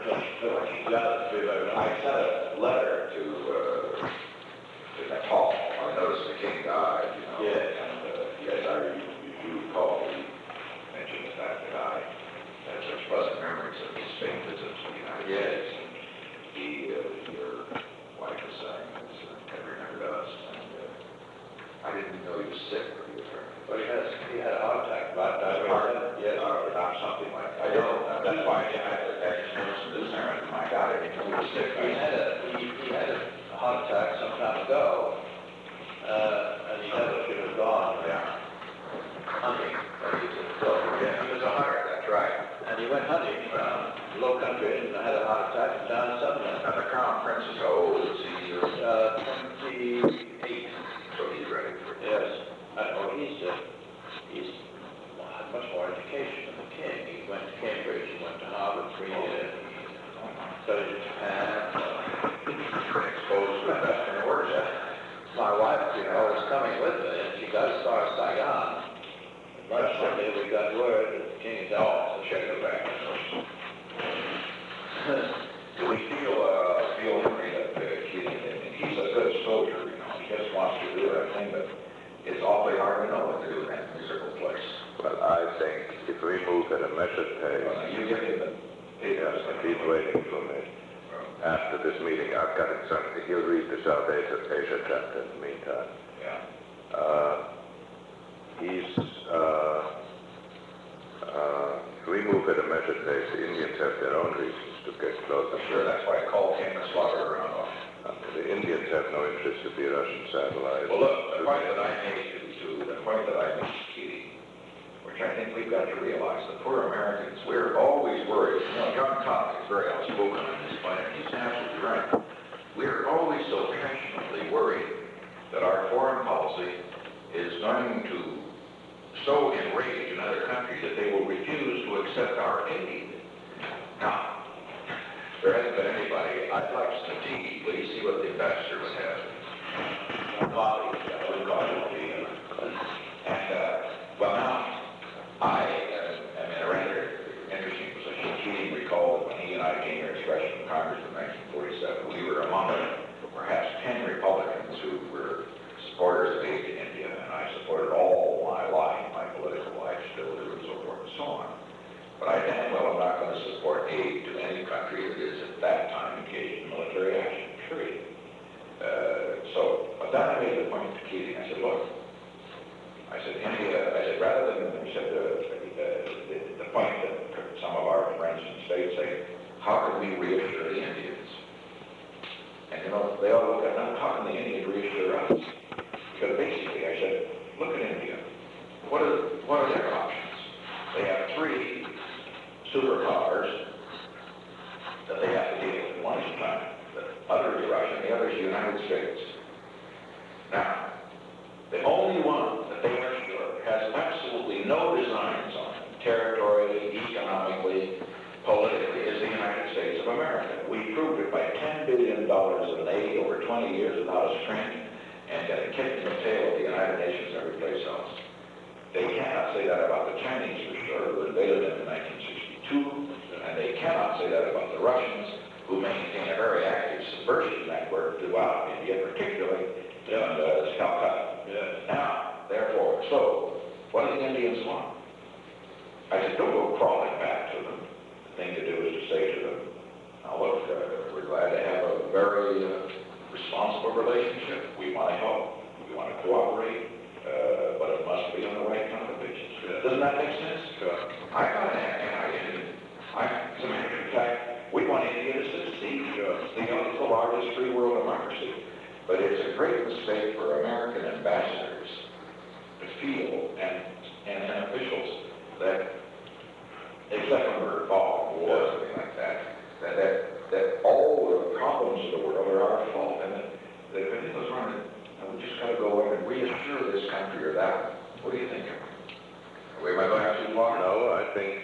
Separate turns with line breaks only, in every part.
I sent a letter to Nepal. I noticed the king died, you know.
Yes.
And yes, you recall, he mentioned the fact that I had such pleasant memories of his Spain visits to the United States. And he, your wife was saying, had remembered us. And I didn't know he was sick, but he was very.
Well, he had a heart attack, right?
Yes, or not something like that. I don't know. That's why I just noticed this, Aaron. My God, I didn't know he was sick.
He had a heart attack some time ago, and he never should have gone hunting.
Yeah, he was a hunter, that's right.
And he went hunting around low country and had a heart attack and died suddenly.
Now, the Crown Prince is how old is he?
28.
So he's ready for it.
Yes. He's much more education than the king. He went to Cambridge, he went to Harvard 3 years, he studied in Japan.
He's been exposed to the best and the worst.
My wife, was coming with me, and she got as far as Saigon. Lunch one day we got word that the king is out, so check it back.
Do we feel Henry that he's a good soldier, you know, he just wants to do everything, but it's awfully hard to know what to do in that miserable place.
Well, I think if we move at a measured pace,
You give him the
yes, if he's waiting for me after this meeting, I've got it something. He'll read the South Asia chapter in the meantime.
Yeah.
If we move at a measured pace, the Indians have their own reasons to get closer.
Sure, that's why I called him and slaughter around.
The Indians have no interest to be Russian satellites.
Well, look, the point that I made to Keating, which I think we've got to realize, the poor Americans, we're always worried. You know, John Cobb is very outspoken on this point, and he's absolutely right. We're always so passionately worried that our foreign policy is going to so enrage another country that they will refuse to accept our aid. Now, there hasn't been anybody. I'd like some tea, please, see what the ambassador would have. Coffee, well, now, I am in a rather interesting position. Keating recalled that when he and I came here as freshmen in Congress in 1947, we were among perhaps 10 Republicans who were supporters of aid to India, and I supported all my life, my political life, still do, and so forth and so on. But I damn well am not going to support aid to any country that is at that time engaged in military action, period. But then I made the point to Keating. I said, look, India, rather than, he said, the point that some of our friends in the States say, how can we reassure the Indians? And they all look at them, how can the Indians reassure us? Because basically, I said, look at India. What are their options? They have 3 superpowers that they have to deal with. One is China, the other is Russia, and the other is the United States. Now, the only one that they are sure has absolutely no designs on it, territorially, economically, politically, is the United States of America. We proved it by $10 billion in aid over 20 years without a string, and got a kick in the tail of the United Nations and every place else. They cannot say that about the Chinese for sure, who invaded them in 1962, and they cannot say that about the Russians, who maintain a very active subversion network throughout India, particularly in Calcutta. Now, therefore, so what do the Indians want? I said, don't go crawling back to them. The thing to do is to say to them, now look, we're glad to have a very responsible relationship. We want to help. We want to cooperate, but it must be on the right kind of basis. Doesn't that make sense? I got an anti-Indian. As a matter of fact, we want India to succeed. It's the largest free world democracy. But it's a great mistake for American ambassadors to feel, and officials, that, except when we're involved in war or something like that, that all the problems of the world are our fault, and that if anything goes wrong, we just got to go in and reassure this country or that. What do you think? Am I going too far?
No, I think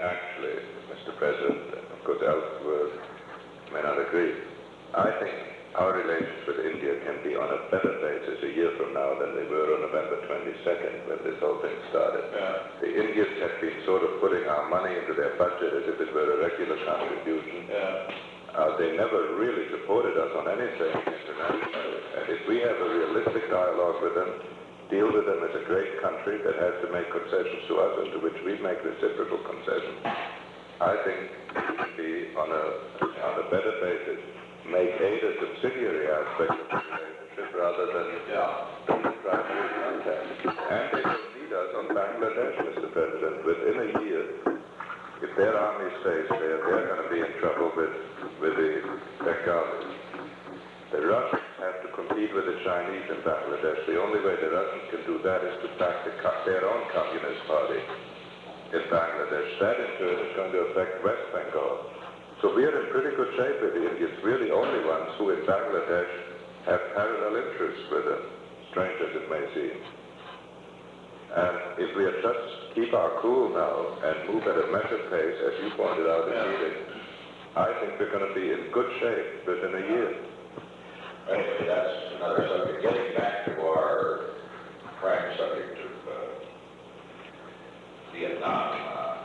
actually, Mr. President, of course Ellsworth may not agree. I think our relations with India can be on a better basis a year from now than they were on November 22nd when this whole thing started.
Yeah.
The Indians have been sort of putting our money into their budget as if it were a regular contribution. They never really supported us on anything internationally. And if we have a realistic dialogue with them, deal with them as a great country that has to make concessions to us and to which we make reciprocal concessions, I think we can be on a better basis, make aid a subsidiary aspect of the relationship rather than the primary contact. And they will need us on Bangladesh, Mr. President. Within a year, if their army stays there, they're going to be in trouble with the Bengalis. The Russians have to compete with the Chinese in Bangladesh. The only way the Russians can do that is to back their own communist party in Bangladesh. That in turn is going to affect West Bengal. So we are in pretty good shape with the Indians. We're the only ones who in Bangladesh have parallel interests with them, strange as it may seem. And if we just keep our cool now and move at a measured pace, as you pointed out in the meeting, I think we're going to be in good shape within a year.
Anyway, that's another subject. Getting back to our prime subject of Vietnam,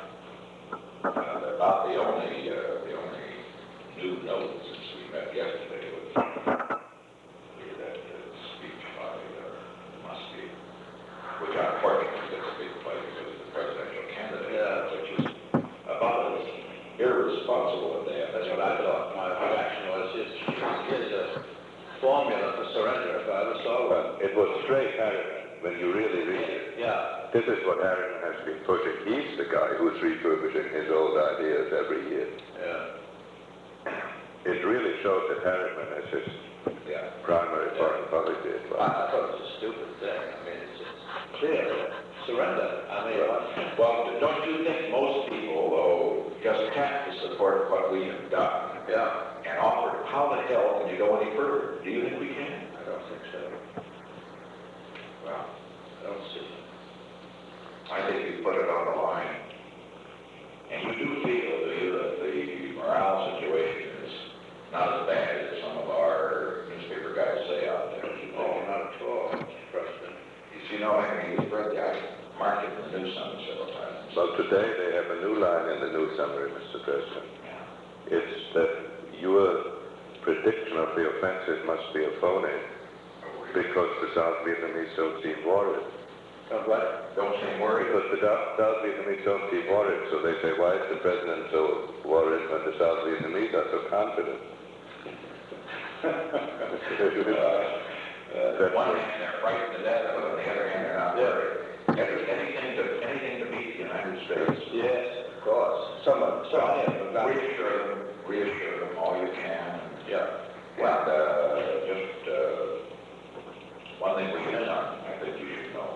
about the only new note since we met yesterday was that speech by Muskie, which unfortunately gets a big play because of the presidential candidate, which is about as irresponsible as they have.
That's what I thought. My reaction was here's a formula for surrender if I ever saw one.
It was straight Harriman when you really read it.
Yeah.
This is what Harriman has been pushing. He's the guy who's refurbishing his old ideas every year.
Yeah.
It really shows that Harriman is his primary foreign policy as well.
I thought it was a stupid thing. I mean, it's clear that surrender. I mean,
Well, don't you think most people, though, just have to support what we have done and offer? How the hell can you go any further? Do you think we can?
I don't think so.
Well,
I don't see it.
I think you put it on the line. And you do feel, do you, that the morale situation is not as bad as some of our newspaper guys say out there?
Oh, not at all, Mr. President.
You know, I mean, you've read the marked it in the news summary several times.
Well, today they have a new line in the news summary, Mr. President. It's that your prediction of the offensive must be a phony because the South Vietnamese don't seem worried.
What?
Don't seem worried.
Because the South Vietnamese don't seem worried, so they say, why is the president so worried when the South Vietnamese are so confident?
One hand they're frightened to death, but on the other hand they're not worried. Anything to beat the United States.
Yes, of course.
Reassure them all you can.
Yeah.
And just one thing we have done, I think you should know.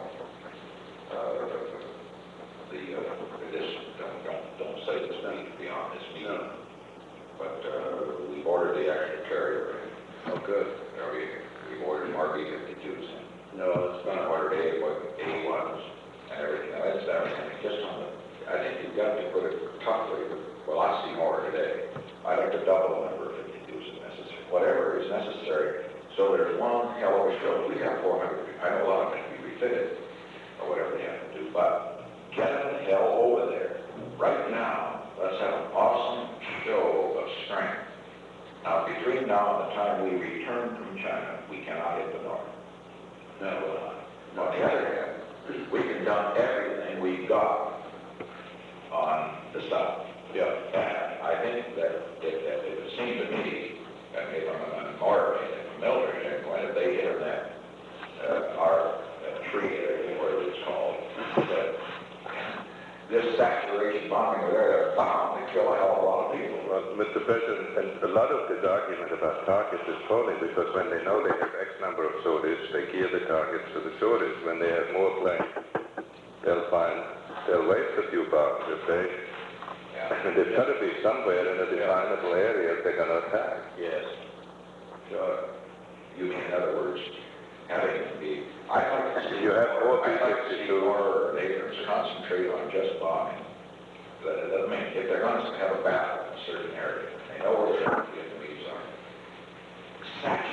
Don't say this beyond this meeting.
No.
But we've ordered the extra carrier.
Oh, good.
We've ordered RB-52s.
No, it's
We've
not.
ordered A1s and everything. Now, that's everything. Just on the, I think you've got to put it toughly. Well, I see more today. I'd like to double the number of 52s if necessary. Whatever is necessary. So there's one hell of a show. We have 400. I know a lot of them can be refitted or whatever they have to do. But get them the hell over there. Right now, let's have an awesome show of strength. Now, between now and the time we return from China, we cannot hit the north. No, we'll not. On the other hand, we can dump everything we've got on the south. And I think that it would seem to me, that maybe from a military standpoint, if they hit that, our tree area, whatever it's called, that this saturation bombing over there, they're bound to kill a hell of a lot of people.
Well, Mr. President, and a lot of this argument about targets is phony because when they know they have X number of sorties, they gear the targets to the sorties. When they have more planes, they'll waste a few bombs if they... And there's got to be somewhere in a definable area they're going to attack.
Yes.
You mean, in other words, having to be... I'd like to see
You have more
I'd like to see
B-52s.
more neighbors concentrate on just bombing. I mean, if they're going to have a battle in a certain area, they know where the Vietnamese are. Saturate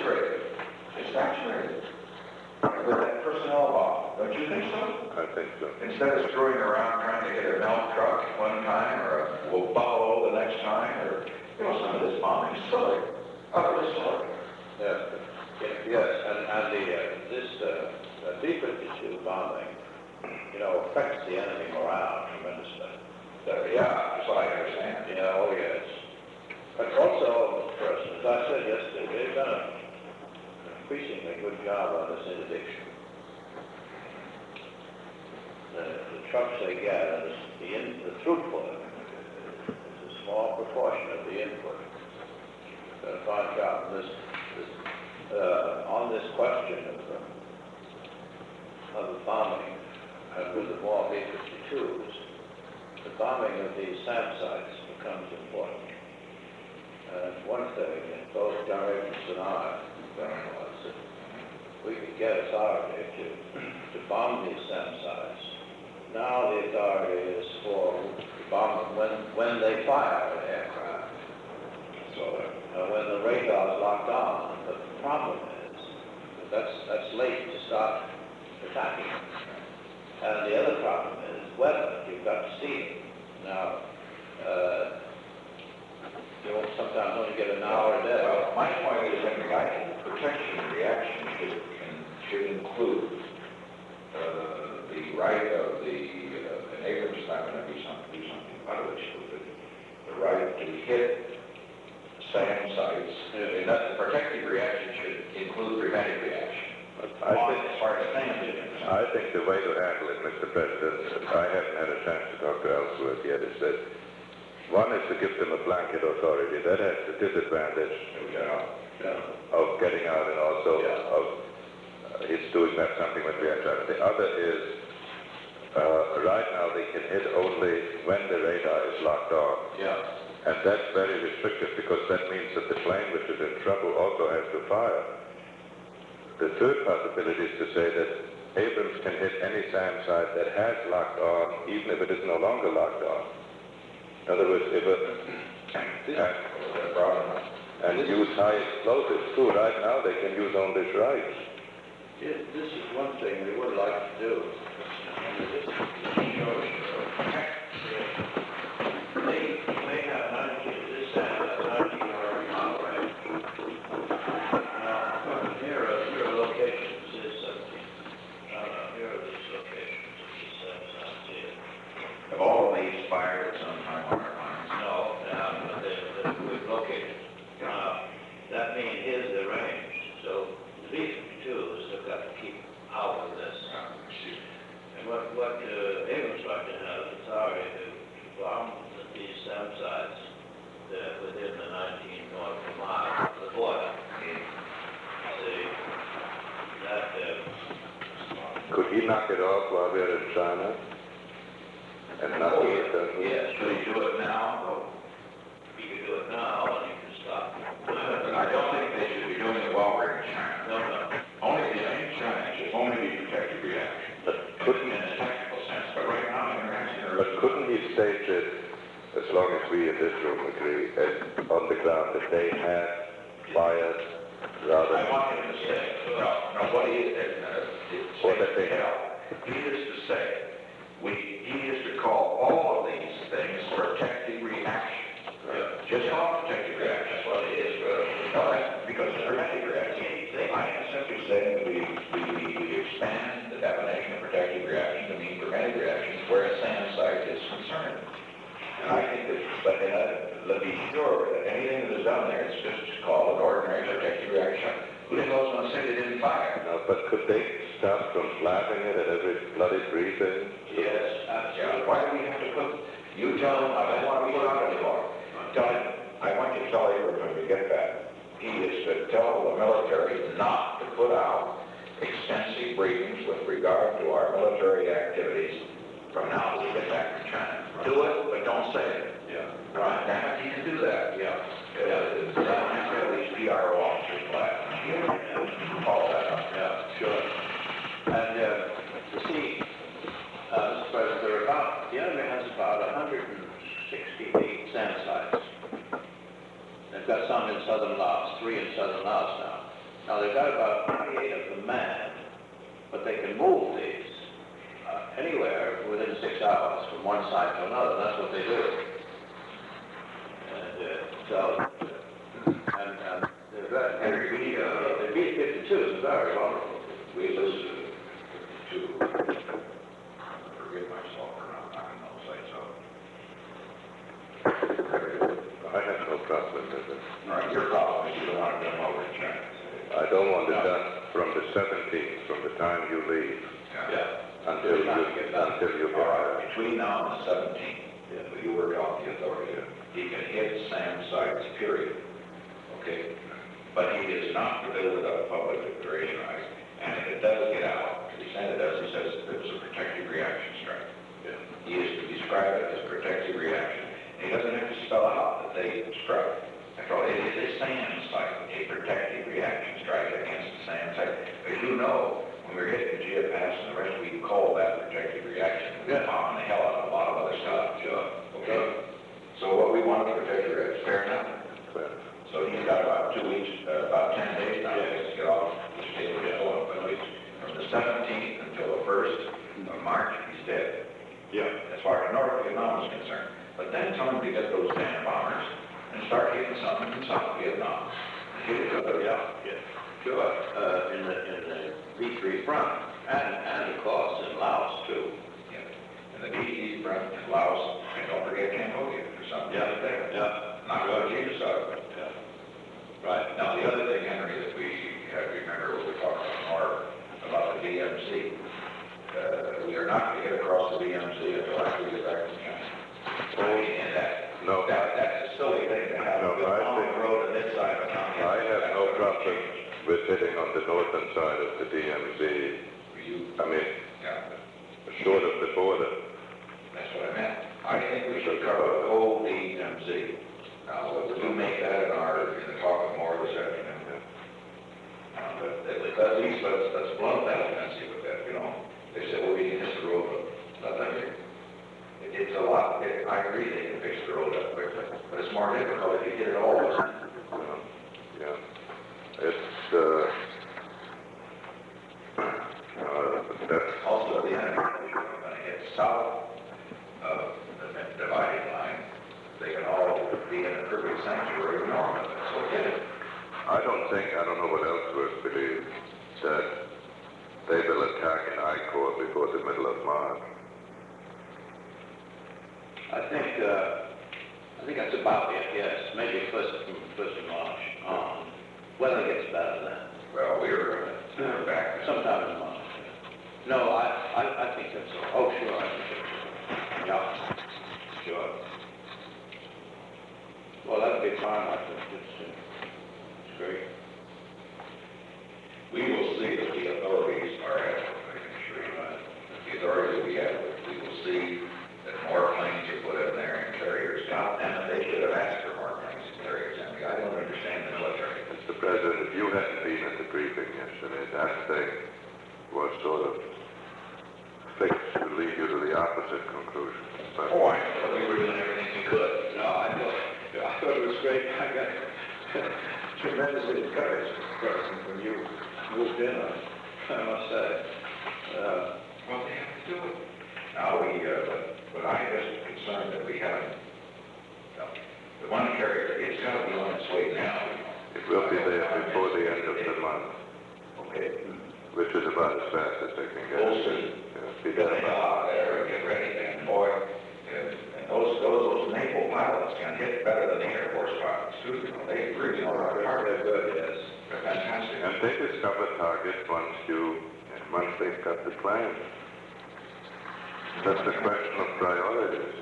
instead of screwing around trying to get a milk truck one time, or a buffalo the next time, or, you know, some of this bombing is silly, utterly silly.
Yes, and this B-52 bombing, you know, affects the enemy morale tremendously.
Yeah, that's what I understand.
Yeah, oh yes. But also, as I said yesterday, they've done an increasingly good job on this interdiction. The trucks they get, and the throughput is a small proportion of the input. Done a fine job. On this question of the bombing, and with the more B-52s, the bombing of these SAM sites becomes important. And one thing that both John Abrams and I found was that we could get authority to bomb these SAM sites. Now the authority is to bomb them when they fire an aircraft. So when the radar is locked on, the problem is that that's late to start attacking. And the other problem is weather. You've got to see it. Now, you will sometimes only get an hour a day.
Well, my point is, I think protection reaction should include the right of an Abrams is not going to do something utterly stupid, the right to hit SAM sites. And that the protective reaction should include preventive reaction. As far as SAM is concerned.
I think the way to handle it, Mr. President, I haven't had a chance to talk to Ellsworth yet, is that one is to give them a blanket authority. That has the disadvantage of getting out and also of his doing that something when we are trying. The other is, right now they can hit only when the radar is locked on. And that's very restrictive because that means that the plane which is in trouble also has to fire. The third possibility is to say that Abrams can hit any SAM site that has locked on, even if it is no longer locked on. In other words, if and use high explosives too. Right now they can use only strikes.
This is one thing we would like to do. They have 19, this SAM has 19-yard bomb range. Now, here are locations, is 17. Here are these locations,
Have all of these fired at some time on our lines?
No, but we've located. That means here's the range. So the B-52s have got to keep out of this. And what Abrams like to have is authority to bomb these SAM sites within the 19 nautical miles of the border. See, that
Could he knock it off while we're in China? And not do it then?
yes,
Should he do it now?
you can do it now and you can stop.
I don't think they should be doing it while we're in China.
No.
Only in China should only be protective reaction.
But couldn't,
In a technical sense, but right now,
but couldn't he state that, as long as we in this room agree, on the ground that they had fired rather
I want him to say, no, what he is,
Or that they have.
he is to say, he is to call all of these things protective reaction. Just call it protective reaction. That's what it is. No, that's because it's preventive reaction. I am simply saying that we expand the definition of protective reaction to mean preventive reactions where a SAM site is concerned. And I think that, but let me be sure that anything that is done there is just called an ordinary protective reaction. Who the hell is going to say they didn't fire?
No, but could they stop from flapping it at every bloody briefing?
Yes, yeah. Why do we have to put, you tell him, I don't want to put out anymore. Tell him, I want you to tell Abrams when we get back. He is to tell the military not to put out extensive briefings with regard to our military activities from now till we get back from China. Do it, but don't say it.
Yeah.
Right, damn it, he can do that. Yeah. Don't have to have these PRO officers flat. Follow that up.
Yeah, sure. And you see, Mr. President, the enemy has about 168 SAM sites. They've got some in southern Laos, 3 in southern Laos now. Now they've got about 28 of them manned, but they can move these anywhere within 6 hours from one site to another. That's what they do. And they're very, the B-52 is very vulnerable.
We listened to, forgive myself for not knocking those sites out.
I have no problem with it.
All right, your problem is you don't want them over in China.
I don't want it done from the 17th, from the time you leave,
Yeah.
until you get
All
back.
right, between now and the 17th, you work out the authority. He can hit Sam sites, period. Okay? But he is not to build it up public declaration rights. And if it does get out, to the extent it does, he says it was a protective reaction strike. He is to describe it as protective reaction. And he doesn't have to spell out that they struck. After all, it is a SAM site, a protective reaction strike against the SAM site. As you know, when we were hitting Gia Pass and the rest, we call that protective reaction. We're bombing the hell out of a lot of other stuff. Okay? So what we want to protect your rights, fair enough? So he's got about 2 weeks, about 10 days now to get off the state of Illinois. But from the 17th until the 1st of March, he's dead. Yeah. As far as North Vietnam is concerned. But then tell him to get those damn bombers and start hitting something in South Vietnam. Hit it good.
Sure. In the B3 front, and of course in Laos too.
Yeah. And the B3 front in Laos, and don't forget Cambodia or something like that. Not going to change out of it. Right. Now, the other thing, Henry, that we have to remember when we talk more about the DMZ, we are not going to get across the DMZ until after we get back from China. And that's a silly thing to have on the road on this side of the county.
I have no problem with hitting on the northern side of the DMZ. I mean, short of the border.
That's what I meant. I think we should cover the whole DMZ. Now, we'll make that in the talk of more this afternoon. But at least let's blunt that offensive with that, you know. They say, well, we can hit the road, but nothing. It's a lot. I agree they can fix the road up quickly, but it's more difficult if you hit it all the time.
That's
Also, the enemy is going to hit south of the dividing line. They can all be in a perfect sanctuary north of it, so get it.
I don't know what Ellsworth believes, that they will attack in I Corps before the middle of March.
I think that's about it, yes. Maybe first of March on. Weather gets better then.
Well, we're back.
Sometime in March. Yeah. No, I think that's all. Oh, sure, I think that's all. Yeah. Sure. Well, that'd be fine, I think. It's great.
We will see that the authorities are adequate, I can assure you that. The authorities will be adequate. We will see that more planes are put in there and carriers out, and they should have asked for more planes and carriers. I mean, I don't understand the military.
Mr. President, if you hadn't been at the briefing yesterday, that thing was sort of fixed to lead you to the opposite conclusion. But
Oh, I thought we were doing everything we could.
No, I thought it was great. I got tremendously encouraged when you moved in on it, I must say.
Well, they have to do it. Now, but I'm just concerned that we haven't, the one carrier, it's got to be on its way now.
it will be there before the end of the month,
Okay.
which is about as fast as they can get
We'll
it.
see.
Be
Get
done
the hell
by-
out there and get ready, and boy, and those naval pilots can hit better than the Air Force pilots, too. You know, they really know how to target.
They're good, yes.
They're fantastic.
And they discover targets once they've got the plan. That's a question of priorities.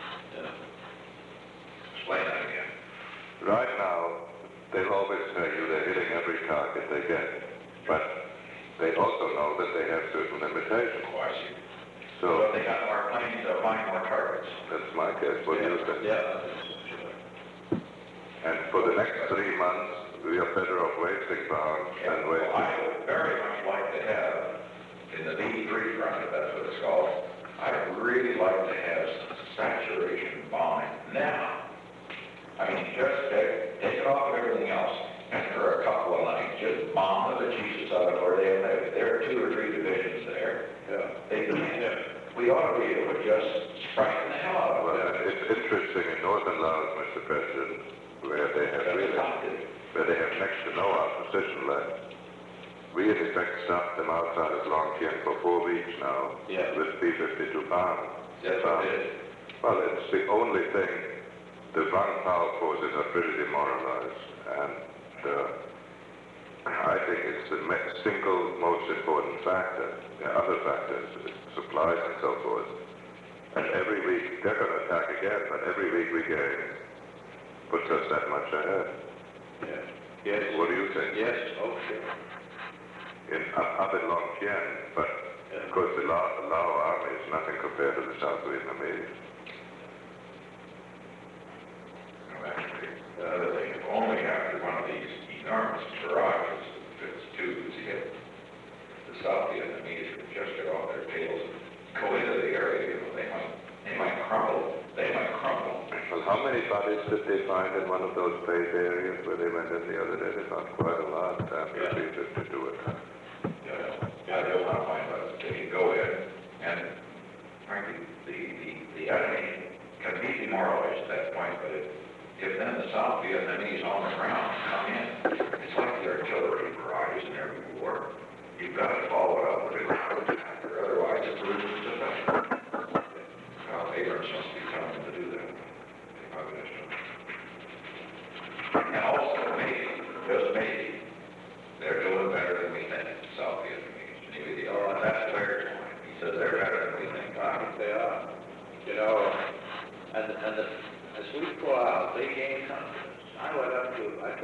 Explain that again.
Right now, they'll always tell you they're hitting every target they get, but they also know that they have certain limitations.
Oh, I see.
So
So if they got more planes, they'll find more targets.
that's my guess. What do you think?
Yeah, I think so, sure.
And for the next 3 months, we are better off wasting power than
Well,
wasting.
I would very much like to have, in the B3 front, if that's what it's called, I'd really like to have saturation bombing now. I mean, just take it off of everything else, and for a couple of nights, just bomb the Jesus out of where they live. There are 2 or 3 divisions there.
Yeah.
They can, we ought to be able to just frighten the hell out of
Well,
them.
it's interesting in northern Laos, Mr. President, where they have next to no opposition left. We, in effect, stopped them outside of Long Kien for 4 weeks now with P-52 bombs.
Yes, it is.
Well, it's the only thing. The Vang Pao forces are pretty demoralized, and I think it's the single most important factor. There are other factors, supplies and so forth. And every week, they're going to attack again, but every week we gain puts us that much ahead.
Yes. Yes.
What do you think?
Yes. Oh, sure.
Up in Long Kien, but of course the Lao army is nothing compared to the South Vietnamese.
Another thing, if only after one of these enormous barrages fits tubes hit, the South Vietnamese would just get off their tails and go into the area, they might crumble.
Well, how many bodies did they find in one of those base areas where they went in the other day? They found quite a lot after P-52 attack.
Yeah, they'll not find out. They can go in, and frankly, the enemy can be demoralized at that point, but if then the South Vietnamese on the ground come in, it's like the artillery barrages in every war. You've got to follow it up with a ground attack, or otherwise it loses effect. Well, Abrams must be telling them to do that. They probably just don't. And also, maybe, just maybe, they're doing better than we think, the South Vietnamese. Maybe they are, and that's Blair's point. He says they're better than we think.
I think they are. You know, as we go out, they gain confidence. I talked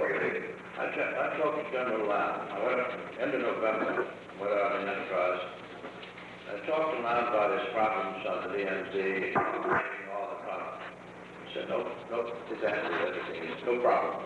to General Lam. I went up end of November, went out in Enterprise. I talked to Lam about his problems on the DMZ, all the problems. He said, no, his answer to everything is no problem.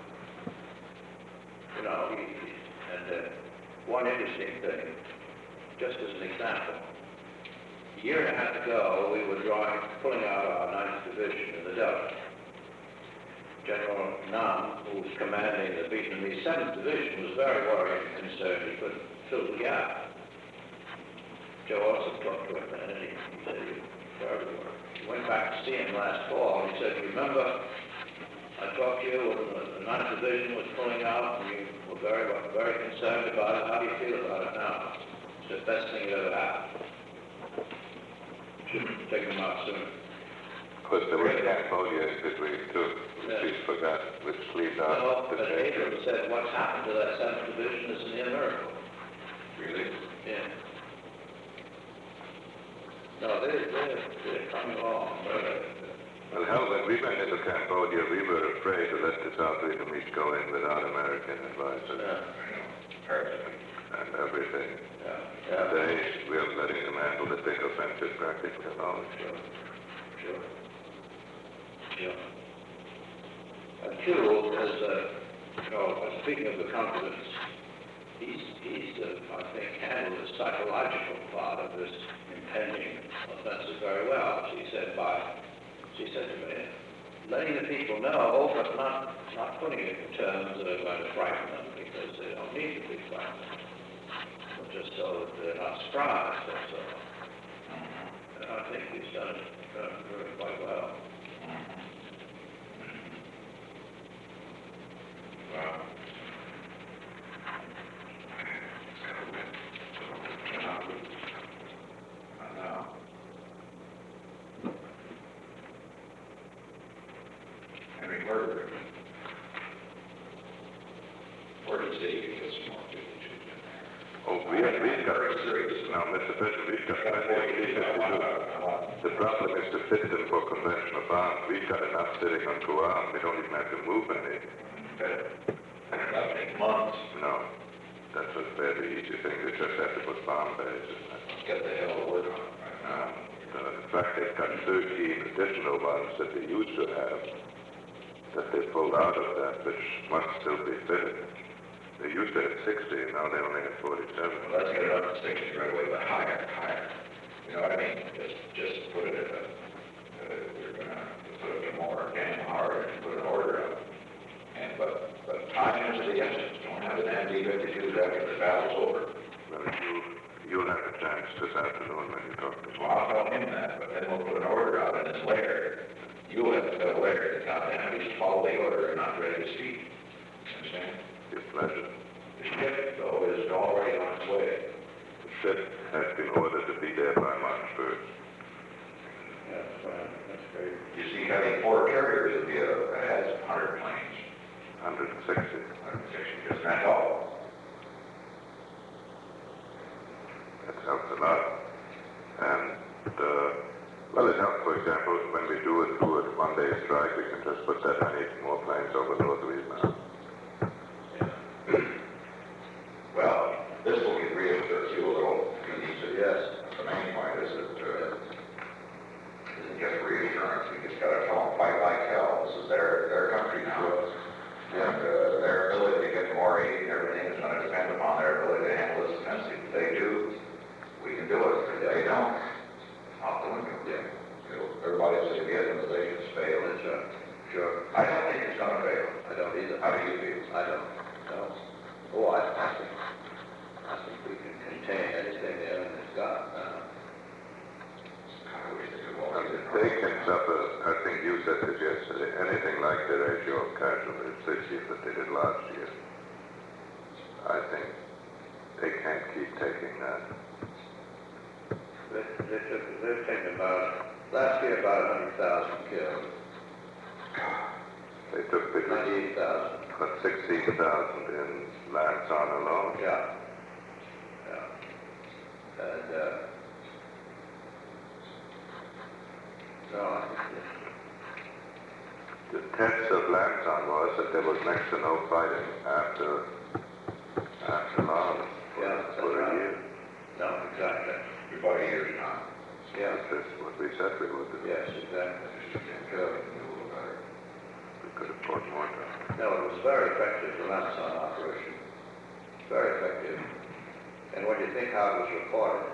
You know, one interesting thing, just as an example, a year and a half ago, we were pulling out our 9th Division in the Delta. General Nam, who was commanding the Vietnamese 7th Division, was very worried and concerned he couldn't fill the gap. Joe also talked to him, and he said he was very worried. He went back to see him last fall, and he said, remember, I talked to you when the 9th Division was pulling out, and you were very, very concerned about it. How do you feel about it now? It's the best thing that ever happened. Should take them out soon.
Of course, there was Cambodia in between too, which we forgot, which leads out
No,
to
but Abrams said what's happened to that 7th Division is a near miracle.
Really?
Yeah. No, they're coming along.
Well, hell, when we went into Cambodia, we were afraid to let the South Vietnamese go in without American advisors and everything. Today, we're letting them handle the big offensive practically alone.
Sure. And two, speaking of the confidence, he's I think, handled the psychological part of this impending offensive very well. She said to me, letting the people know, but not putting it in terms that are going to frighten them, because they don't need to be frightened. But just so that they're not surprised, that's all. And I think he's done it really quite well.
Wow. Henry Murder. Where did Davey get some more footage in there?
Oh, we've got, now, Mr. President, we've got the problem is to fit them for conventional bombs. We've got enough sitting on Guam. We don't even have to move any.
That'll take months.
No, that's a fairly easy thing. They just have to put bomb bays in there.
Get the hell to work on it right now.
In fact, they've got 13 additional ones that they used to have that they pulled out of that, which must still be fitted. They used to have 60, now they only have 47.
Well, let's get it up to 60 right away, but higher. You know what I mean? Just put it at we're going to put it more damn hard and put an order up. But time is the essence. Don't have an MD-52 after the battle's over.
Well, you'll have a chance this afternoon when you talk to
Well, I'll tell trailer and not ready to speak. Understand?
Your pleasure.
The ship, though, is already on its way.
The ship has been ordered to be there by March 1st.
That's great.
You see, having 4 carriers, it'll be has 100 planes.
160.
160, just that's all.
That helps a lot. And, well, it helps, for example, when we do a 1-day strike, we can just put that many more planes over North Vietnam.
Well, this will get reassured you a little. Yes. The main point is that isn't just reassurance. We just got to tell them fight like hell. This is their country now. And their ability to get more aid and everything is going to depend upon their ability to handle this offensive. If they do, we can do it. If they don't, out the window. Yeah. Everybody will say Vietnamization's failed. It's sure. I don't think it's going to fail.
I don't either.
How do you feel?
I don't. No. Oh, I think we can contain anything the enemy's got now.
I wish they could walk in.
They can suffer, I think you said this yesterday, anything like the ratio of casualties this year that they did last year. I think they can't keep taking that.
They've taken last year about 100,000 killed.
They took
98,000.
but 16,000 in Lan Son alone.
Yeah. And, no, I think
The test of Lan Son was that there was next to no fighting after Laos for a year.
no, exactly.
About a year's time.
Yeah.
That's what we said we would do.
Yes, exactly.
We could have put more time.
No, it was very effective, the Lamson operation. Very effective. And when you think how it was reported.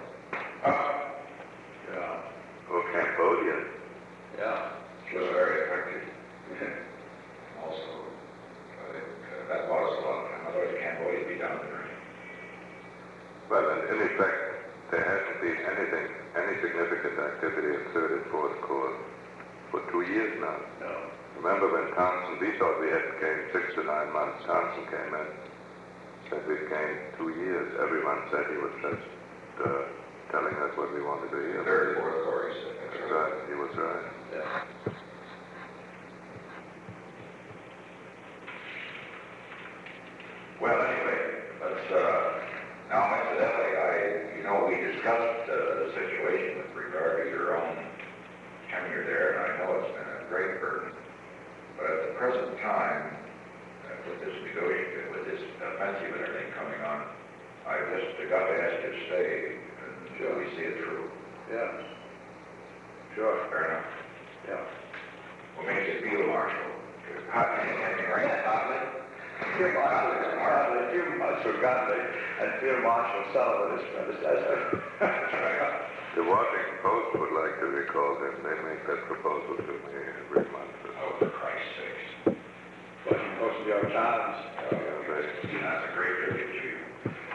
Yeah.
Or Cambodia.
Yeah.
It was very effective. Also, I think that bought us a lot of time. Otherwise, Cambodia would be down the drain.
Well, in effect, there hasn't been any significant activity in Third and Fourth Corps for 2 years now.
No.
Remember when Townsend, we thought we had gained 6 to 9 months. Townsend came in, said we'd gained 2 years. Everyone said he was just telling us what we wanted to hear.
Third, Fourth Corps, he said.
That's right, he was right.
Yeah.
Well, anyway, let's, now incidentally, we discussed the situation with regard to your own tenure there, and I know it's been a great burden. But at the present time, with this offensive and everything coming on, I just got to ask you to stay until we see it through.
Yeah. Sure.
Fair enough.
Yeah.
What makes you feel, Marshal? Anything right?
Field Marshal Godley and Field Marshal Sullivan, his predecessor.
That's right.
The Washington Post would like to recall them. They make that proposal to me every month.
Oh, for Christ's sakes.
Washington Post, New York Times.
That's a great tribute to you.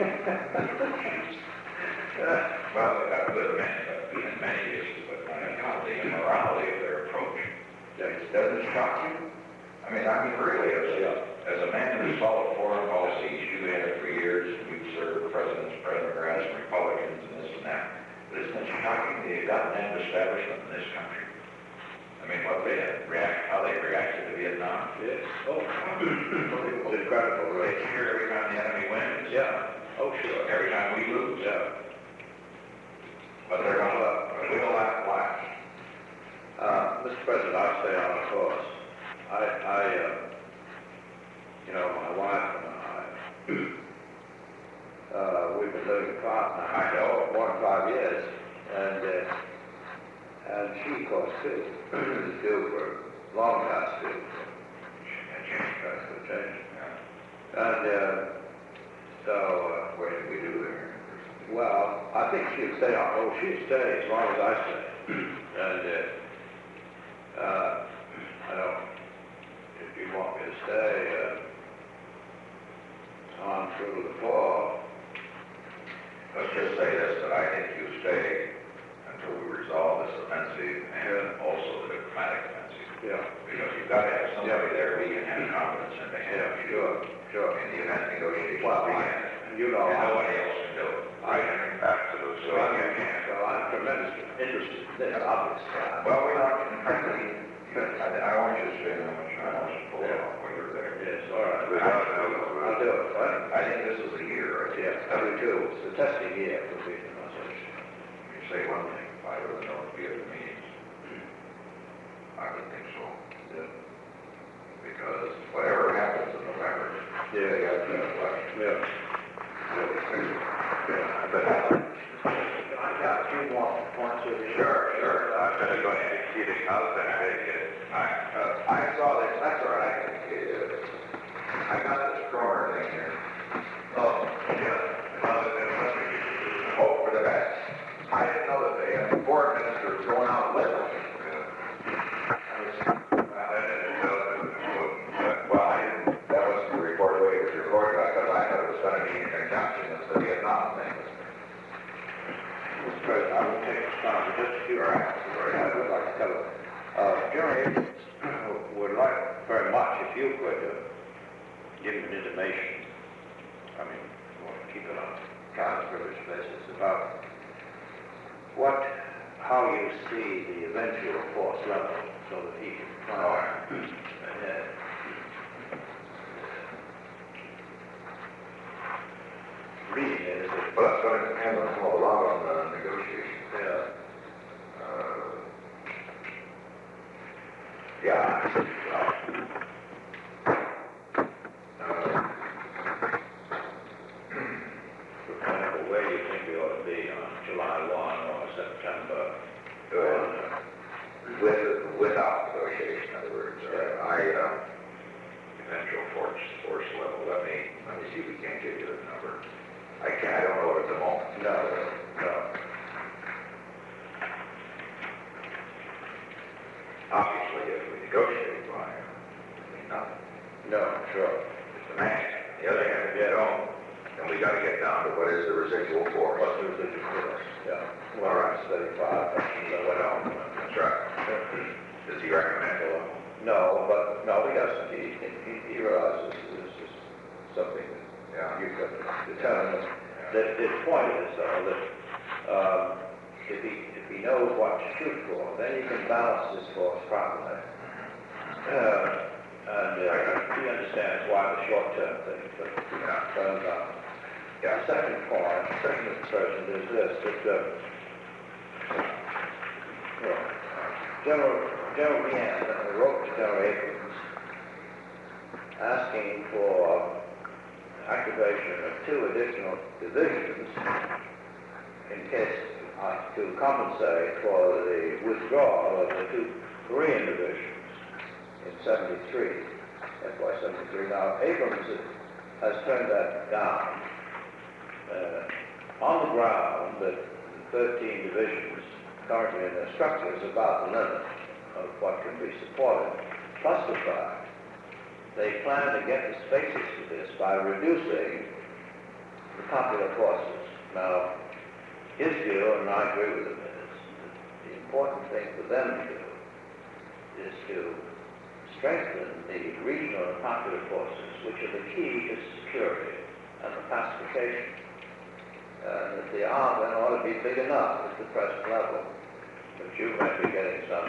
Well, they've got good men in many cases, but God, the immorality of their approach. Doesn't it shock you? I mean, really, as a man who's followed foreign policies, you had it for years, and you've served presidents, Democrats, and Republicans, and this and that. But isn't it shocking that you've got an establishment in this country? I mean, how they reacted to Vietnam.
Yes. Oh, it's incredible,
They
right?
cheer every time the enemy wins.
Yeah. Oh, sure.
Every time we lose.
Yeah.
But they're going to, we'll laugh last.
Mr. President, I stay on the course. My wife and I, we've been living apart now.
I know.
More than 5 years. And she, of course, too, is due for long past due. That's the change. And so,
What did we do there?
well, I think she'd stay on. Oh, she'd stay as long as I stay. And I don't, if you want me to stay on through the fall.
Let's just say this, that I think you stay until we resolve this offensive and also the diplomatic offensive.
Yeah.
Because you've got to have somebody there we can have confidence in the hand.
Sure.
In the event negotiations
Well,
begin.
you know,
And nobody else can do it.
Absolutely.
So you can't.
So I'm tremendously interested in this, obviously.
Well, we are, frankly, I want you to say how much I want you to pull off when you're there.
Yes, all right.
Without
I'll do it, right?
I think this is the year, right?
Yeah, I do too. It's the testing year for regionalization.
You say one thing, if I were the North Theater meetings, I would think so.
Yeah.
Because whatever happens in November, they have to election.
Yeah.
Really clear.
I got a few more points with you.
Sure.
I'm gonna go to the house and take it.
I saw this, that's all right. I got this Cromer thing here. Oh, yeah. Hope for the best. I didn't know that they had foreign ministers going out liberal. Well, I didn't, that wasn't the report the way it was reported, because I thought it was going to be in conjunction with the Vietnam thing.
Mr. President, I will take this time for just a few items. I would like to cover. General Abrams would like very much if you could give him an intimation, I mean, we'll keep it on kind of privilege basis, about how you see the eventual force level so that he can plan ahead. Reading it is
Well, that's going to depend on a lot on the negotiations.
for example, where you think we ought to be on July 1 or September 1.
Without negotiation, in other words, eventual force level, let me see if we can't give you the number. I don't know it at the moment.
No.
Obviously, if we negotiate, why, nothing.
No, sure.
It's the max. On the other hand, if you don't, then we gotta get down to what is the residual force.
What's the residual force? Yeah.
All right.
35,
That's right. Does he recommend it?
No, but, no, he doesn't. He realizes this is something that you could determine. His point is, though, that if he knows what to shoot for, then you can balance this force properly. And he understands why the short-term thing turns out.
Yeah.
The second point, Mr. President, is this, that General Meehan wrote to General Abrams asking for activation of 2 additional divisions in case to compensate for the withdrawal of the 2 Korean divisions in FY 73. Now, Abrams has turned that down on the ground that 13 divisions currently in their structure is about the limit of what can be supported, plus the fact they plan to get the spaces for this by reducing the popular forces. Now, his view, and I agree with him, is the important thing for them to do is to strengthen the regional and popular forces, which are the key to security and the pacification. And if they are, then ought to be big enough at the present level. But you might be getting some.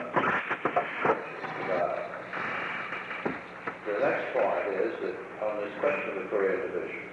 The next point is that on this question of the Korean divisions,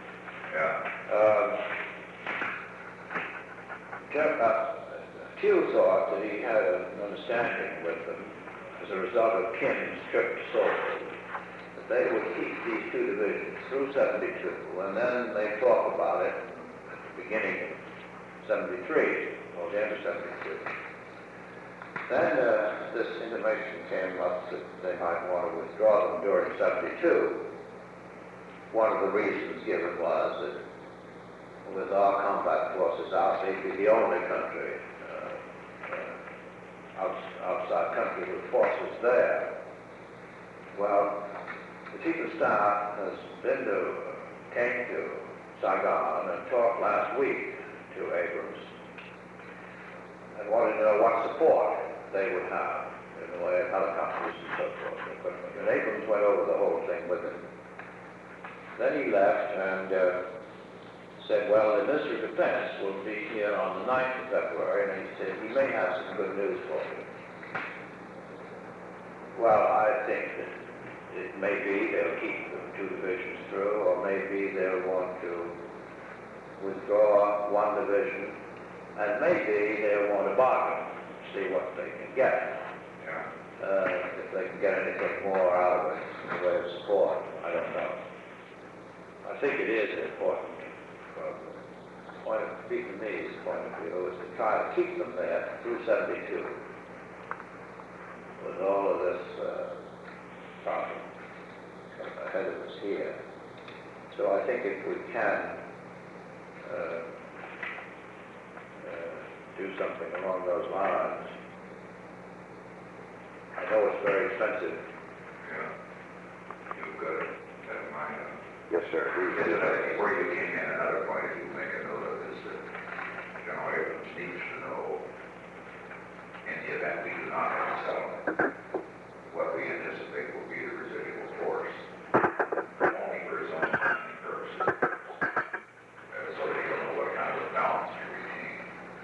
Tew thought that he had an understanding with them as a result of Kim's trip to Seoul, that they would keep these 2 divisions through 72, and then they talk about it at the beginning of 73, or the end of 73. Then this intimation came up that they might want to withdraw them during 72. One of the reasons given was that with our combat forces out, they'd be the only country, outside country with forces there. Well, the Chief of Staff came to Saigon and talked last week to Abrams and wanted to know what support they would have in the way of helicopters and so forth, equipment. And Abrams went over the whole thing with him. Then he left and said, well, the Minister of Defense will be here on the 9th of February, and he said he may have some good news for you. Well, I think that it may be they'll keep the 2 divisions through, or maybe they'll want to withdraw 1 division, and maybe they'll want to bargain, see what they can get. If they can get anything more out of it in the way of support, I don't know. I think it is important from the point of Vietnamese point of view is to try to keep them there through 72 with all of this problem ahead of us here. So I think if we can do something along those lines, I know it's very expensive.
Yeah. You've got that in mind.
Yes, sir.
Before you came in, another point you make a note of is that General Abrams needs to know, in the event we do not have a settlement, what we anticipate will be the residual force, only for his own planning purposes, so that he'll know what kind of balance to retain.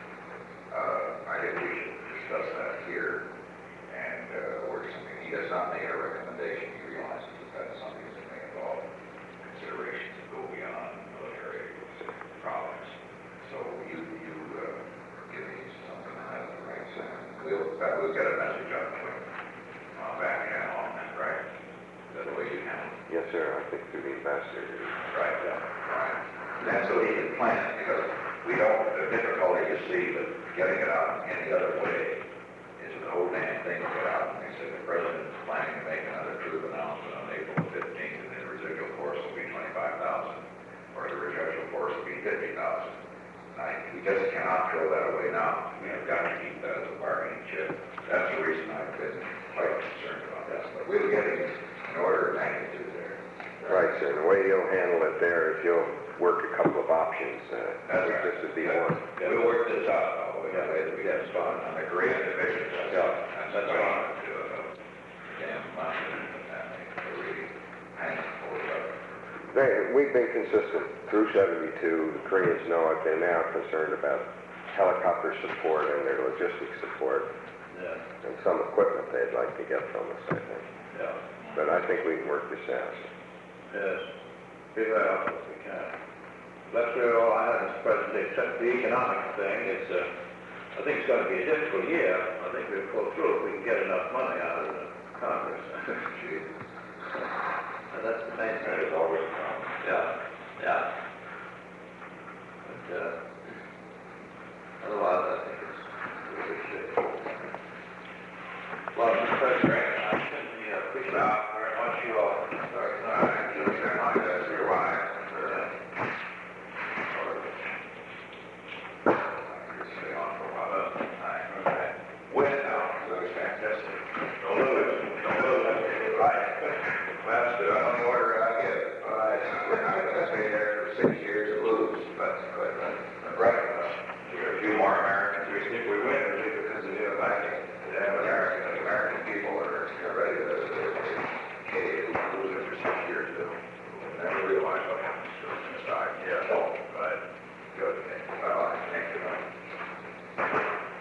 I think we should discuss that here and work something. He does not make a recommendation. He realizes that that's something that may involve considerations that go beyond military problems. So you give me something that has the right sense. We'll get a message up quick back channel on that, right? Is that the way you handle it?
Yes, sir. I think through the ambassador.
Right, right. And that's so he can plan it, because we don't, the difficulty you see with getting it out any other way is the whole damn thing will get out. And they said the president is planning to make another troop announcement on April 15th, and the residual force will be 25,000, or the residual force will be 50,000. We just cannot throw that away now. We have got to keep that as a bargaining chip. That's the reason I've been quite concerned about this. But we'll get it in order of magnitude there.
Right, sir. The way you'll handle it there is you'll work a couple of options.
That's right.
This would be one.
We'll work this out, though, in a way that we get spot on the great division. That's fine. Damn mountain and they're really hanging for it.
We've been consistent through 72. The Koreans know it. They're now concerned about helicopter support and their logistics support and some equipment they'd like to get from us, I think.
Yeah.
But I think we can work this out.
Yes. Be that out if we can. That's really all I have, Mr. President, except the economic thing. I think it's going to be a difficult year. I think we'll pull through if we can get enough money out of the Congress. And that's the main thing.
That is always a problem.
Yeah, yeah.